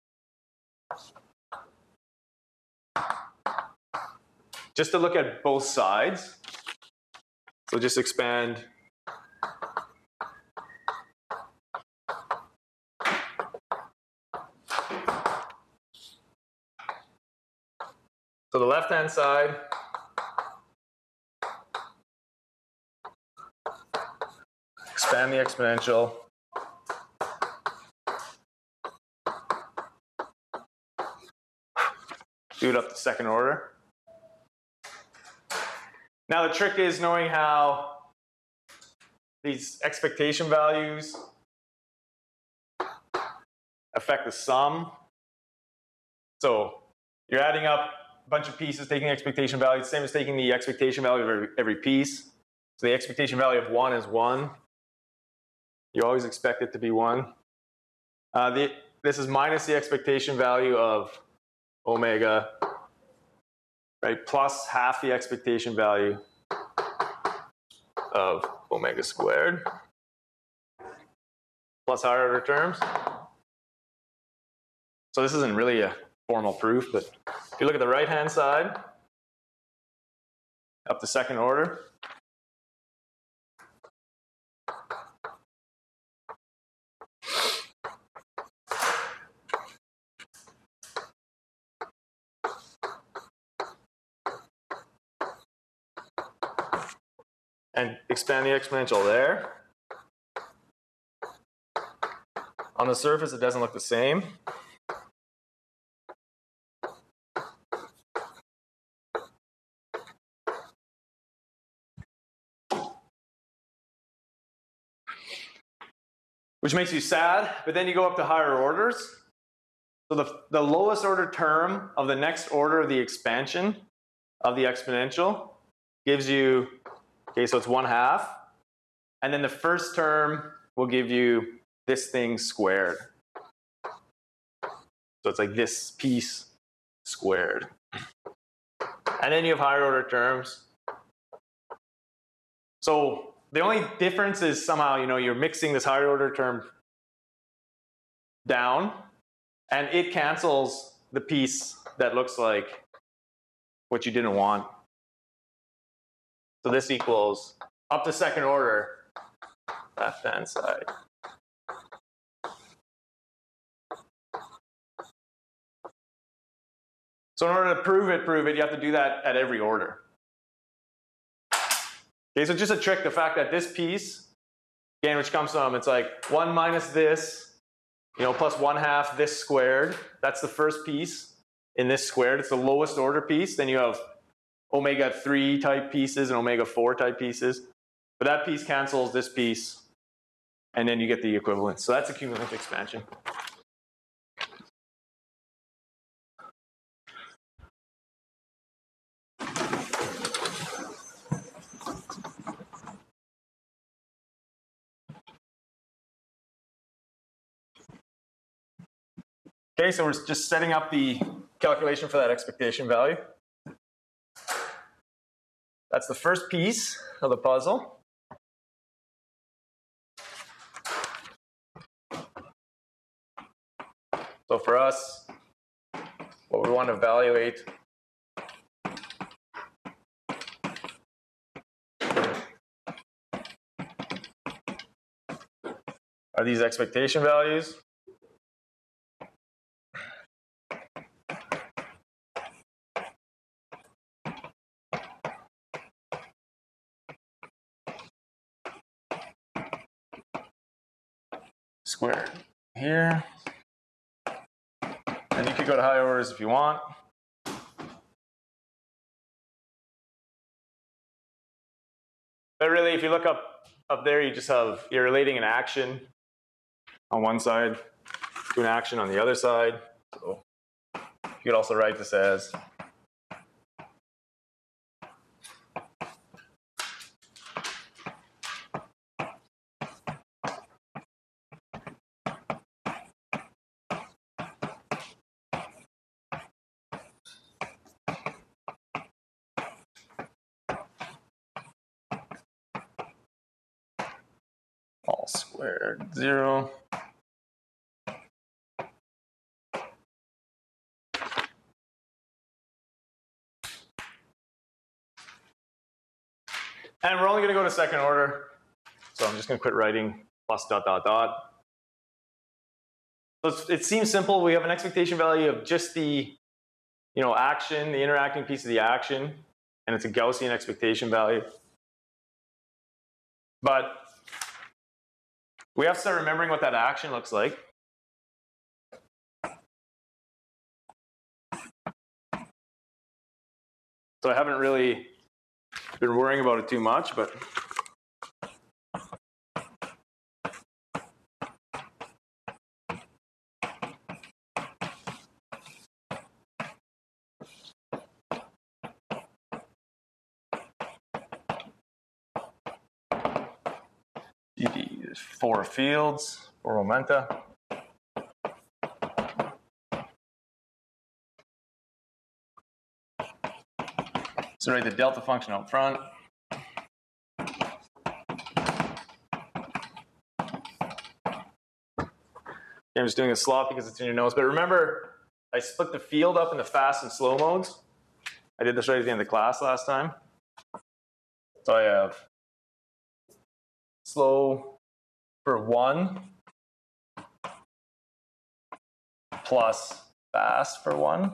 just to look at both sides. So just expand so the left-hand side expand the exponential. Do it up to second order. Now the trick is knowing how these expectation values affect the sum. So you're adding up a bunch of pieces, taking the expectation value, same as taking the expectation value of every, every piece. So the expectation value of one is one. You always expect it to be one. Uh, the, this is minus the expectation value of omega, right, plus half the expectation value of omega squared, plus higher order terms. So this isn't really a formal proof, but if you look at the right-hand side, up to second order, and expand the exponential there. On the surface, it doesn't look the same. Which makes you sad, but then you go up to higher orders. So the, the lowest order term of the next order of the expansion of the exponential gives you, okay, so it's one half. And then the first term will give you this thing squared. So it's like this piece squared. And then you have higher order terms. So the only difference is somehow, you know, you're mixing this higher order term down, and it cancels the piece that looks like what you didn't want. So this equals up to second order, left-hand side. So in order to prove it, prove it, you have to do that at every order. Okay, so just a trick, the fact that this piece, again, which comes from, it's like one minus this, you know, plus one half this squared. That's the first piece in this squared. It's the lowest order piece. Then you have omega three type pieces and omega four type pieces. But that piece cancels this piece, and then you get the equivalent. So that's a cumulative expansion. Okay, so we're just setting up the calculation for that expectation value. That's the first piece of the puzzle. So for us, what we want to evaluate are these expectation values. Square here. And you could go to higher orders if you want. But really, if you look up, up there, you just have, you're relating an action on one side to an action on the other side. So you could also write this as all squared zero. And we're only going to go to second order. So I'm just going to quit writing plus dot dot dot. So it's, it seems simple. We have an expectation value of just the, you know, action, the interacting piece of the action, and it's a Gaussian expectation value. But we have to start remembering what that action looks like. So I haven't really been worrying about it too much, but there's four fields, four momenta. So write the delta function up front. I'm just doing a slot because it's in your notes. But remember, I split the field up into fast and slow modes. I did this right at the end of the class last time. So I have slow for one plus fast for one.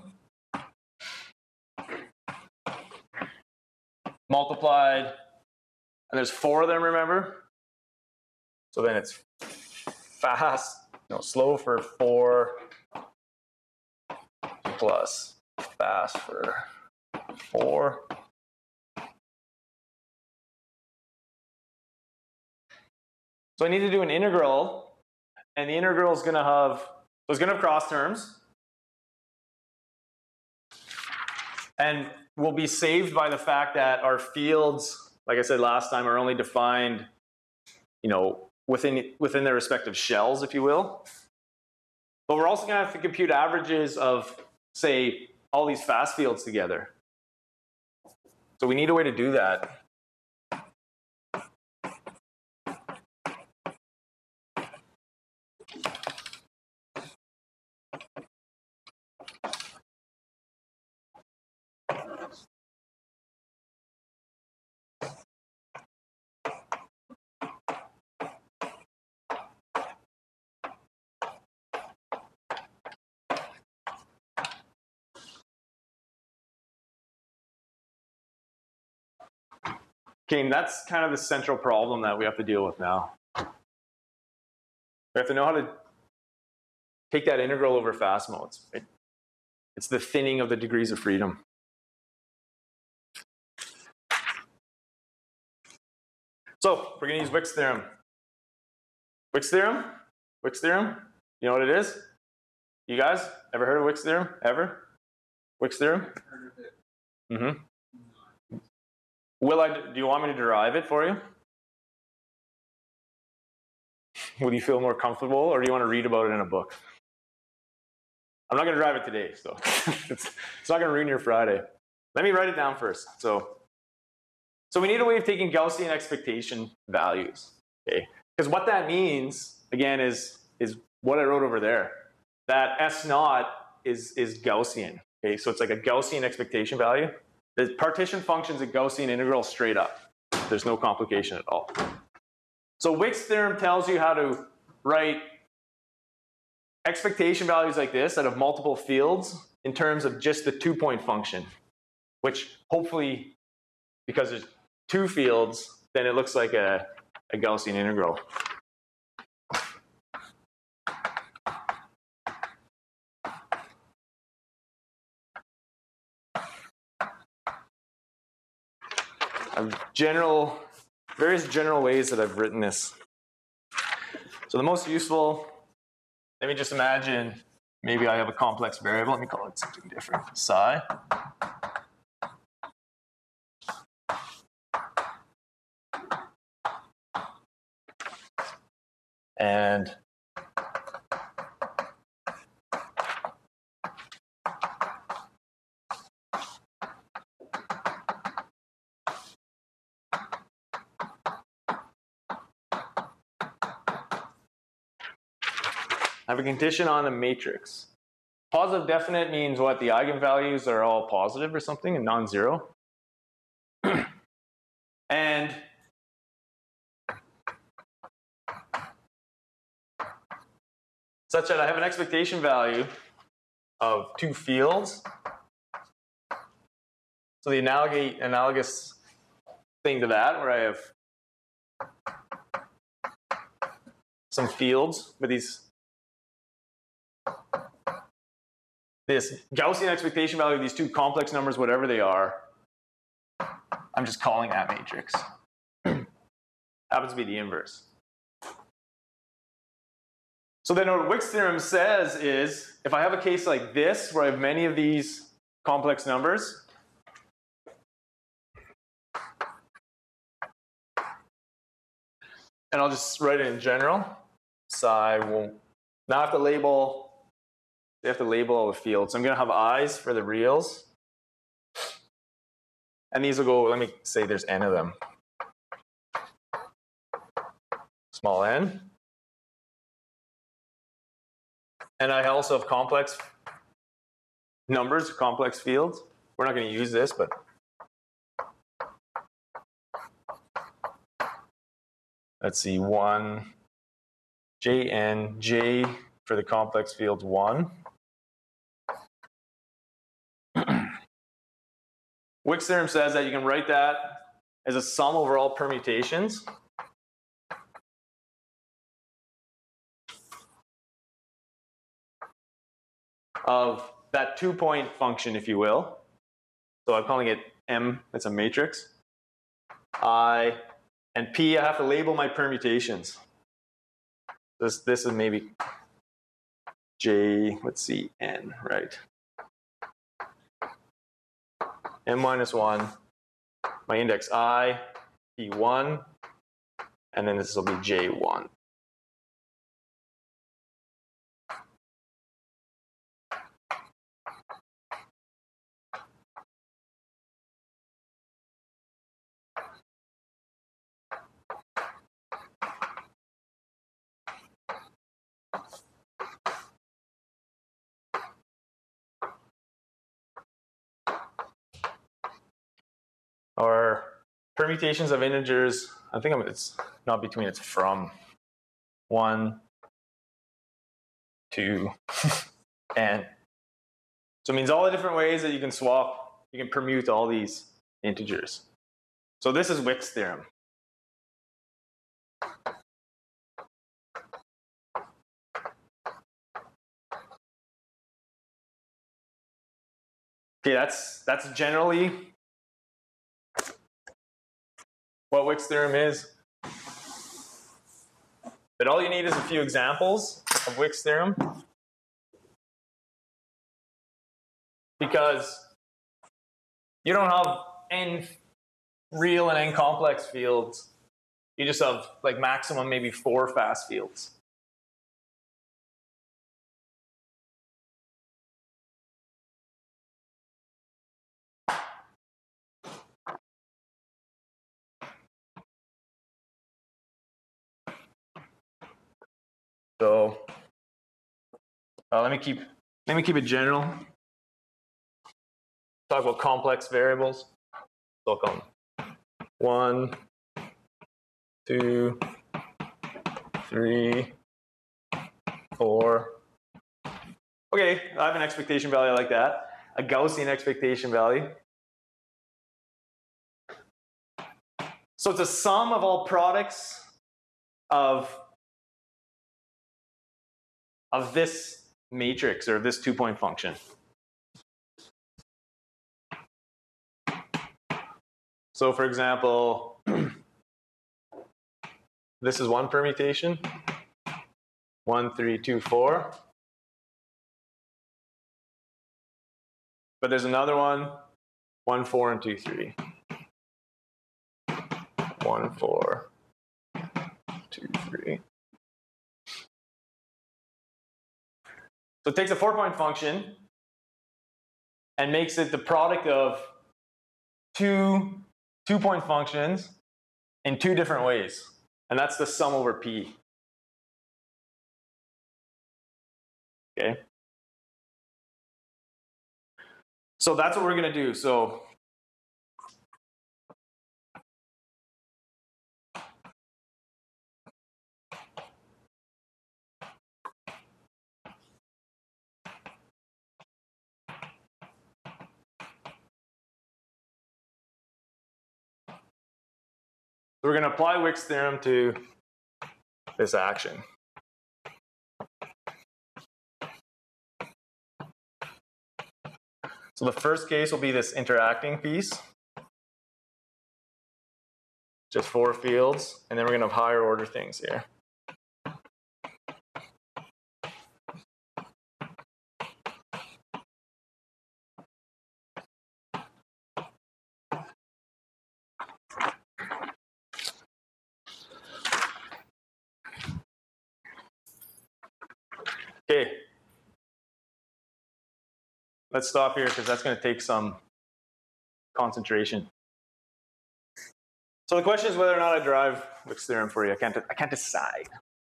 Multiplied, and there's four of them, remember? So then it's fast, no, slow for four plus fast for four. So I need to do an integral, and the integral is going to have, so it's going to have cross terms. And will be saved by the fact that our fields, like I said last time, are only defined, you know, within within their respective shells, if you will. But we're also going to have to compute averages of, say, all these fast fields together. So we need a way to do that. Okay, and that's kind of the central problem that we have to deal with now. We have to know how to take that integral over fast modes. Right? It's the thinning of the degrees of freedom. So we're going to use Wick's theorem. Wick's theorem? Wick's theorem? You know what it is? You guys ever heard of Wick's theorem? Ever? Wick's theorem? Mm-hmm. Will I? Do you want me to derive it for you? Would you feel more comfortable, or do you want to read about it in a book? I'm not going to derive it today, so it's, it's not going to ruin your Friday. Let me write it down first. So, so we need a way of taking Gaussian expectation values. Okay, because what that means again is is what I wrote over there. That S naught is is Gaussian. Okay, so it's like a Gaussian expectation value. The partition function's a Gaussian integral straight up. There's no complication at all. So Wick's theorem tells you how to write expectation values like this out of multiple fields in terms of just the two-point function, which hopefully, because there's two fields, then it looks like a, a Gaussian integral. General, various general ways that I've written this. So the most useful, let me just imagine, maybe I have a complex variable. Let me call it something different, psi. And I have a condition on the matrix. Positive definite means what? The eigenvalues are all positive or something and non-zero. And such that I have an expectation value of two fields. So the analog analogous thing to that, where I have some fields with these this Gaussian expectation value of these two complex numbers, whatever they are, I'm just calling that matrix. Happens to be the inverse. So then what Wick's theorem says is, if I have a case like this, where I have many of these complex numbers, and I'll just write it in general, psi won't, now I have to label They have to label all the fields. So I'm going to have i's for the reals. And these will go, let me say there's n of them. Small n. And I also have complex numbers, complex fields. We're not going to use this, but let's see, one, jn, j for the complex field one. Wick's theorem says that you can write that as a sum over all permutations of that two-point function, if you will. So I'm calling it M, it's a matrix. I and P, I have to label my permutations. This, this is maybe J, let's see, N, right? M minus one, my index I, P one, and then this will be J one. Or permutations of integers, I think I'm, it's not between, it's from one, two, n. So it means all the different ways that you can swap, you can permute all these integers. So this is Wick's theorem. Okay, that's that's generally what Wick's theorem is. But all you need is a few examples of Wick's theorem, because you don't have n real and n complex fields. You just have like maximum maybe four fast fields. So uh, let me keep let me keep it general. Talk about complex variables. So I'll come one, two, three, four. Okay, I have an expectation value like that. A Gaussian expectation value. So it's a sum of all products of, of this matrix or this two-point function. So for example, this is one permutation, one, three, two, four. But there's another one, one, four, and two, three. One, four, two, three. So it takes a four-point function and makes it the product of two two-point functions in two different ways. And that's the sum over P. Okay? So that's what we're going to do. So we're going to apply Wick's theorem to this action. So the first case will be this interacting piece. Just four fields, and then we're going to have higher order things here. Okay. Let's stop here because that's going to take some concentration. So the question is whether or not I derive Wick's theorem for you. I can't, I can't decide.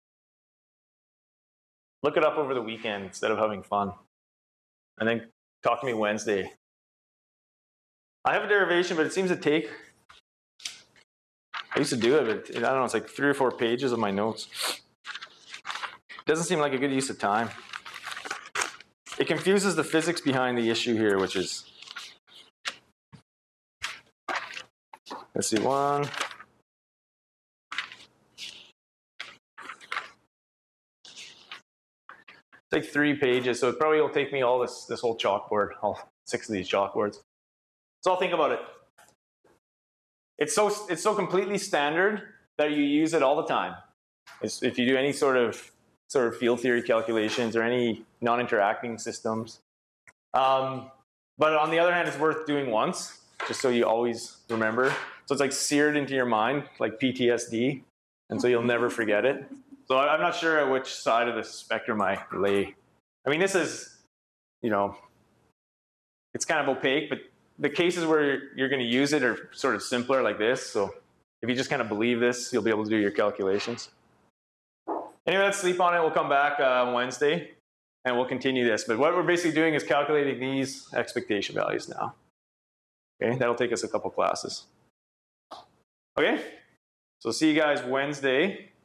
Look it up over the weekend instead of having fun. And then talk to me Wednesday. I have a derivation, but it seems to take, I used to do it, but I don't know, it's like three or four pages of my notes. Doesn't seem like a good use of time. It confuses the physics behind the issue here, which is, let's see, one. It's like three pages, so it probably will take me all this, this whole chalkboard, all six of these chalkboards. So I'll think about it. It's so, it's so completely standard that you use it all the time. It's, if you do any sort of sort of field theory calculations or any non-interacting systems. Um, but on the other hand, it's worth doing once, just so you always remember. So it's like seared into your mind, like P T S D, and so you'll never forget it. So I'm not sure at which side of the spectrum I lay. I mean, this is, you know, it's kind of opaque, but the cases where you're going to use it are sort of simpler like this. So if you just kind of believe this, you'll be able to do your calculations. Anyway, let's sleep on it. We'll come back uh, Wednesday and we'll continue this. But what we're basically doing is calculating these expectation values now. Okay, that'll take us a couple classes. Okay, so see you guys Wednesday.